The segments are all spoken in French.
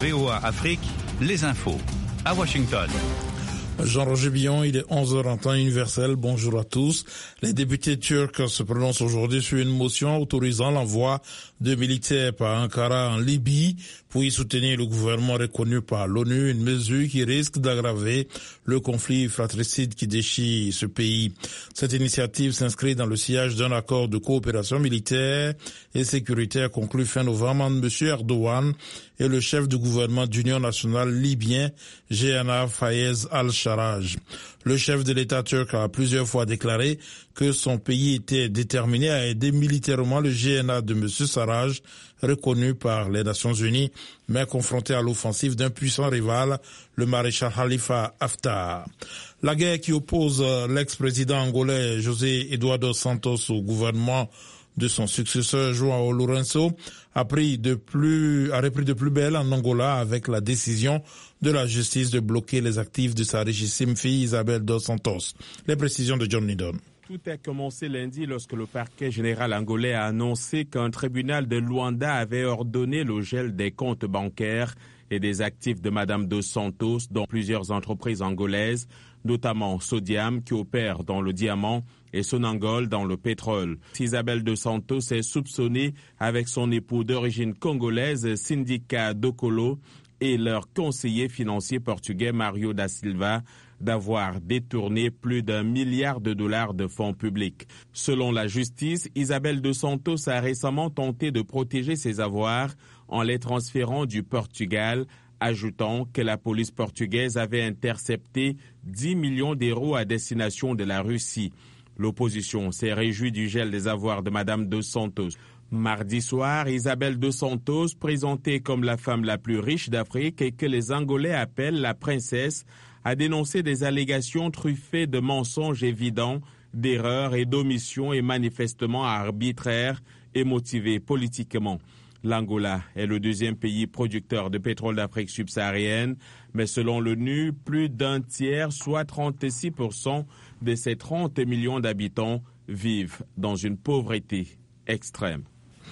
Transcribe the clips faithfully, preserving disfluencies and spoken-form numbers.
V O A Afrique, les infos, à Washington. Jean-Roger Billon, il est onze heures en temps universel. Bonjour à tous. Les députés turcs se prononcent aujourd'hui sur une motion autorisant l'envoi de militaires par Ankara en Libye pour y soutenir le gouvernement reconnu par l'ONU, une mesure qui risque d'aggraver le conflit fratricide qui déchire ce pays. Cette initiative s'inscrit dans le sillage d'un accord de coopération militaire et sécuritaire conclu fin novembre entre M. Erdogan et le chef du gouvernement d'union nationale libyen, Jehan Fayez al-Sarraj. Le chef de l'État turc a plusieurs fois déclaré que son pays était déterminé à aider militairement le G N A de M. Sarraj, reconnu par les Nations Unies, mais confronté à l'offensive d'un puissant rival, le maréchal Khalifa Haftar. La guerre qui oppose l'ex-président angolais José Eduardo Santos au gouvernement de son successeur João Lourenço a pris de plus, a repris de plus belle en Angola avec la décision de la justice de bloquer les actifs de sa richissime fille Isabel dos Santos. Les précisions de John Nidon. Tout a commencé lundi lorsque le parquet général angolais a annoncé qu'un tribunal de Luanda avait ordonné le gel des comptes bancaires et des actifs de Madame dos Santos dans plusieurs entreprises angolaises, notamment Sodiam qui opère dans le diamant et Sonangol dans le pétrole. Isabel dos Santos est soupçonnée avec son époux d'origine congolaise Sindika Dokolo et leur conseiller financier portugais Mario da Silva d'avoir détourné plus d'un milliard de dollars de fonds publics. Selon la justice, Isabel dos Santos a récemment tenté de protéger ses avoirs en les transférant du Portugal, ajoutant que la police portugaise avait intercepté dix millions d'euros à destination de la Russie. L'opposition s'est réjouie du gel des avoirs de Madame dos Santos. Mardi soir, Isabel dos Santos, présentée comme la femme la plus riche d'Afrique et que les Angolais appellent la princesse, a dénoncé des allégations truffées de mensonges évidents, d'erreurs et d'omissions et manifestement arbitraires et motivées politiquement. L'Angola est le deuxième pays producteur de pétrole d'Afrique subsaharienne, mais selon l'ONU, plus d'un tiers, soit trente-six pour cent de ses trente millions d'habitants, vivent dans une pauvreté extrême.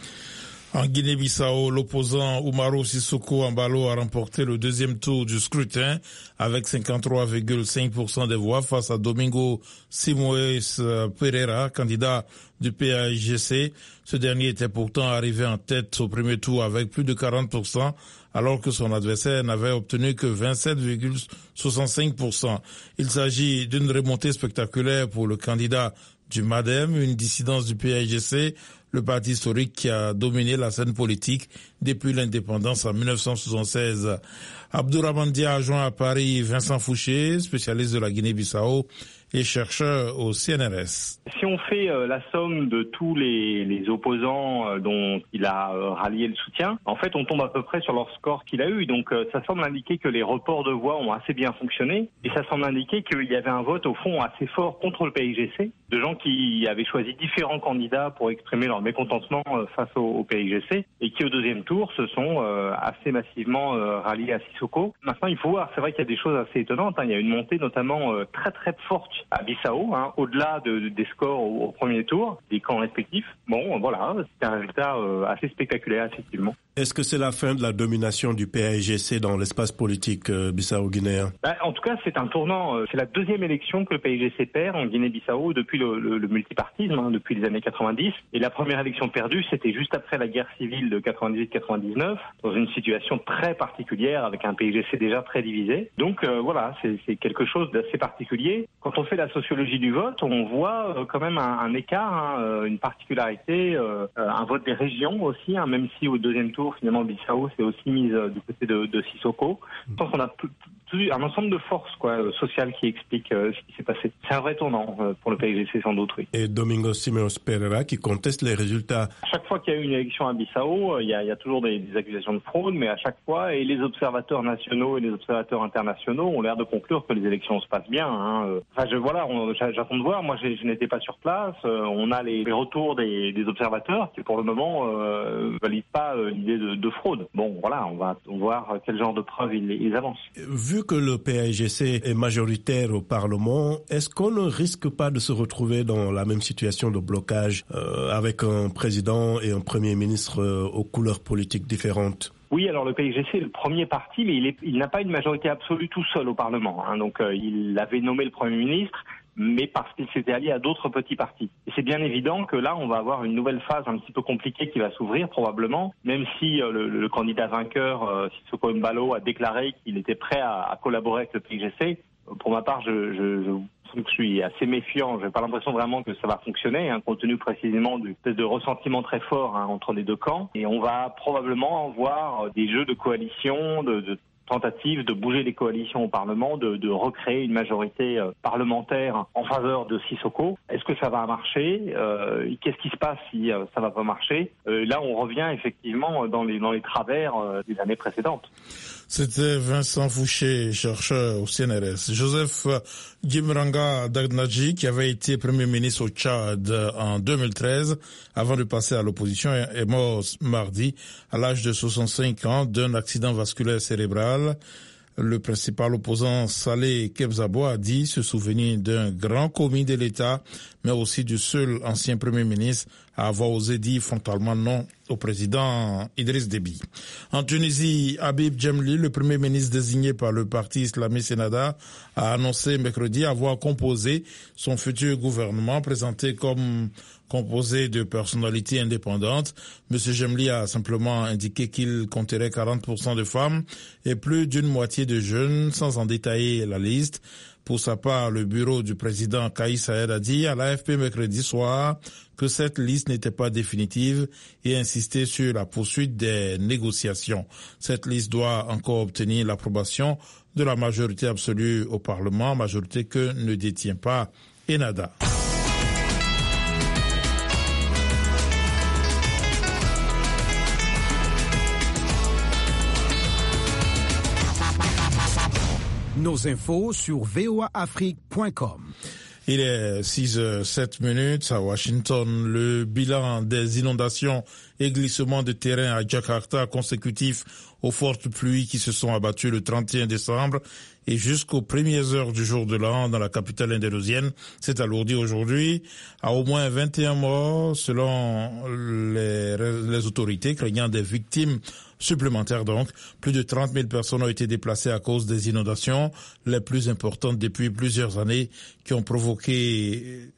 En Guinée-Bissau, l'opposant Umaru Sissoko Embalo a remporté le deuxième tour du scrutin avec cinquante-trois virgule cinq pour cent des voix face à Domingo Simoes Pereira, candidat du P A I G C. Ce dernier était pourtant arrivé en tête au premier tour avec plus de quarante pour cent, alors que son adversaire n'avait obtenu que vingt-sept virgule soixante-cinq pour cent. Il s'agit d'une remontée spectaculaire pour le candidat du MADEM, une dissidence du P A I G C, le parti historique qui a dominé la scène politique depuis l'indépendance en mille neuf cent soixante-seize. Abdourahmane Dia a joint à Paris Vincent Fouché, spécialiste de la Guinée-Bissau et chercheur au C N R S. Si on fait euh, la somme de tous les, les opposants euh, dont il a euh, rallié le soutien, en fait on tombe à peu près sur leur score qu'il a eu. Donc euh, ça semble indiquer que les reports de voix ont assez bien fonctionné et ça semble indiquer qu'il y avait un vote au fond assez fort contre le P A I G C, de gens qui avaient choisi différents candidats pour exprimer leur mécontentement euh, face au, au P A I G C et qui au deuxième tour se sont euh, assez massivement euh, ralliés à Sissoko. Maintenant il faut voir, c'est vrai qu'il y a des choses assez étonnantes, hein. Il y a une montée notamment euh, très très forte à Bissau, hein, au-delà de, de, des scores au, au premier tour, des camps respectifs. Bon, voilà, c'est un résultat euh, assez spectaculaire, effectivement. Est-ce que c'est la fin de la domination du P A I G C dans l'espace politique euh, bissau-guinéen? Bah, en tout cas, c'est un tournant. C'est la deuxième élection que le P A I G C perd en Guinée-Bissau depuis le, le, le multipartisme, hein, depuis les années quatre-vingt-dix. Et la première élection perdue, c'était juste après la guerre civile de quatre-vingt-dix quatre-vingt-dix-neuf, dans une situation très particulière avec un P A I G C déjà très divisé. Donc euh, voilà, c'est, c'est quelque chose d'assez particulier. Quand on fait la sociologie du vote, on voit euh, quand même un, un écart, hein, une particularité, euh, un vote des régions aussi, hein, même si au deuxième tour, finalement, Bissau s'est aussi mise euh, du côté de, de Sissoko. Je pense qu'on a tout, tout, un ensemble de forces quoi, euh, sociales qui expliquent euh, ce qui s'est passé. C'est un vrai tournant euh, pour le P A I G C sans doute, oui. Et Domingo Simoes Pereira qui conteste les résultats. À chaque fois qu'il y a eu une élection à Bissau, euh, il, y a, il y a toujours des, des accusations de fraude, mais à chaque fois, et les observateurs nationaux et les observateurs internationaux ont l'air de conclure que les élections se passent bien. Hein. Enfin, je, voilà, on, j'attends de voir. Moi, je, je n'étais pas sur place. Euh, on a les, les retours des, des observateurs qui, pour le moment, euh, valident pas euh, l'idée de, de fraude. Bon, voilà, on va voir quel genre de preuves ils, ils avancent. Vu que le P A I G C est majoritaire au Parlement, est-ce qu'on ne risque pas de se retrouver dans la même situation de blocage euh, avec un président et un premier ministre euh, aux couleurs politiques différentes? Oui, alors le P I G C est le premier parti, mais il, est, il n'a pas une majorité absolue tout seul au Parlement. Hein. Donc euh, il avait nommé le Premier ministre, mais parce qu'il s'était allié à d'autres petits partis. Et c'est bien évident que là, on va avoir une nouvelle phase un petit peu compliquée qui va s'ouvrir probablement, même si euh, le, le candidat vainqueur, euh, Sissoko Embalo, a déclaré qu'il était prêt à, à collaborer avec le P I G C. Pour ma part, je, je, je je suis assez méfiant. J'ai pas l'impression vraiment que ça va fonctionner, hein, compte tenu précisément du espèce de ressentiment très fort hein, entre les deux camps. Et on va probablement voir des jeux de coalition, de, de tentatives de bouger les coalitions au Parlement, de, de recréer une majorité euh, parlementaire en faveur de Sissoko. Est-ce que ça va marcher euh, Qu'est-ce qui se passe si euh, ça va pas marcher euh, Là, on revient effectivement dans les dans les travers euh, des années précédentes. C'était Vincent Fouché, chercheur au C N R S. Joseph Gimranga Dagnaji, qui avait été Premier ministre au Tchad en deux mille treize, avant de passer à l'opposition, est mort mardi à l'âge de soixante-cinq ans d'un accident vasculaire cérébral. Le principal opposant Saleh Kebzabo a dit se souvenir d'un grand commis de l'État, mais aussi du seul ancien Premier ministre à avoir osé dire frontalement non au président Idriss Déby. En Tunisie, Habib Djemli, le Premier ministre désigné par le parti islamiste Ennahda, a annoncé mercredi avoir composé son futur gouvernement présenté comme composé de personnalités indépendantes. Monsieur Djemli a simplement indiqué qu'il compterait quarante pour cent de femmes et plus d'une moitié de jeunes, sans en détailler la liste. Pour sa part, le bureau du président Kais Saied a dit à l'A F P mercredi soir que cette liste n'était pas définitive et insisté sur la poursuite des négociations. Cette liste doit encore obtenir l'approbation de la majorité absolue au Parlement, majorité que ne détient pas Ennahda. Nos infos sur v o a afrique point com. Il est six heures sept minutes à Washington. Le bilan des inondations et glissements de terrain à Jakarta consécutifs aux fortes pluies qui se sont abattues le trente et un décembre et jusqu'aux premières heures du jour de l'an dans la capitale indonésienne s'est alourdi aujourd'hui à au moins vingt et un morts selon les, les autorités, craignant des victimes supplémentaires donc. Plus de trente mille personnes ont été déplacées à cause des inondations, les plus importantes depuis plusieurs années, qui ont provoqué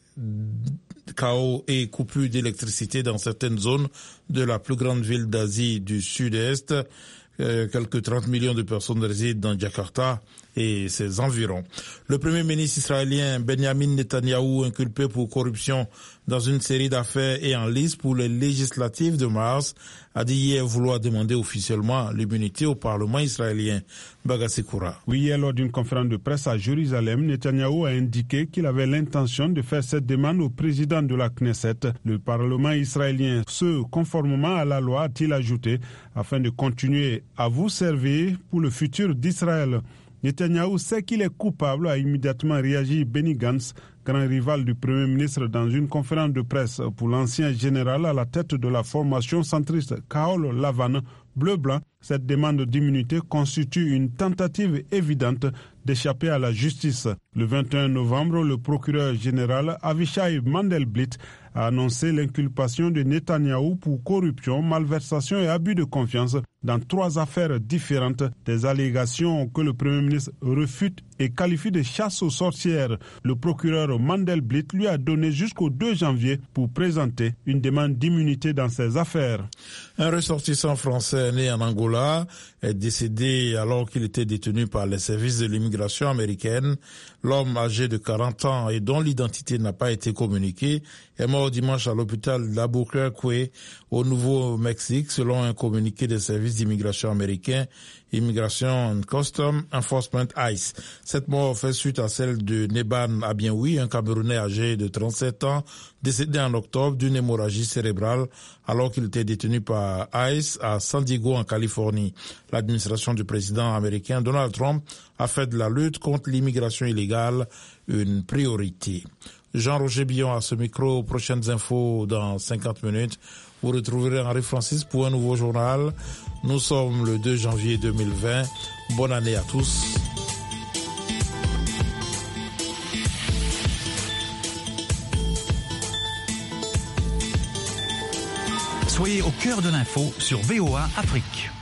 chaos et coupures d'électricité dans certaines zones de la plus grande ville d'Asie du Sud-Est. Euh, quelques trente millions de personnes résident dans Jakarta et ses environs. Le Premier ministre israélien Benjamin Netanyahou, inculpé pour corruption dans une série d'affaires et en lice pour les législatives de mars, a dit hier vouloir demander officiellement l'immunité au Parlement israélien. Bagasekura. Oui, hier, lors d'une conférence de presse à Jérusalem, Netanyahou a indiqué qu'il avait l'intention de faire cette demande au président de la Knesset, le Parlement israélien, ce conformément à la loi, a-t-il ajouté, afin de continuer à vous servir pour le futur d'Israël. Netanyahou sait qu'il est coupable, a immédiatement réagi Benny Gantz, grand rival du Premier ministre, dans une conférence de presse pour l'ancien général à la tête de la formation centriste Kaol Lavan, bleu-blanc. Cette demande d'immunité constitue une tentative évidente d'échapper à la justice. Le vingt et un novembre, le procureur général Avishai Mandelblit a annoncé l'inculpation de Netanyahou pour corruption, malversation et abus de confiance dans trois affaires différentes, des allégations que le Premier ministre refute et qualifie de chasse aux sorcières. Le procureur Mandelblit lui a donné jusqu'au deux janvier pour présenter une demande d'immunité dans ces affaires. Un ressortissant français né en Angola est décédé alors qu'il était détenu par les services de l'immigration américaine. L'homme âgé de quarante ans et dont l'identité n'a pas été communiquée est mort dimanche à l'hôpital d'Albuquerque au Nouveau-Mexique, selon un communiqué des services d'immigration américains, Immigration and Custom Enforcement I C E. Cette mort fait suite à celle de Neban Abienwi, un Camerounais âgé de trente-sept ans, décédé en octobre d'une hémorragie cérébrale alors qu'il était détenu par I C E à San Diego en Californie. L'administration du président américain Donald Trump a fait de la lutte contre l'immigration illégale une priorité. Jean-Roger Billon à ce micro. Prochaines infos dans cinquante minutes. Vous retrouverez Henri Francis pour un nouveau journal. Nous sommes le deux janvier deux mille vingt. Bonne année à tous. Soyez au cœur de l'info sur V O A Afrique.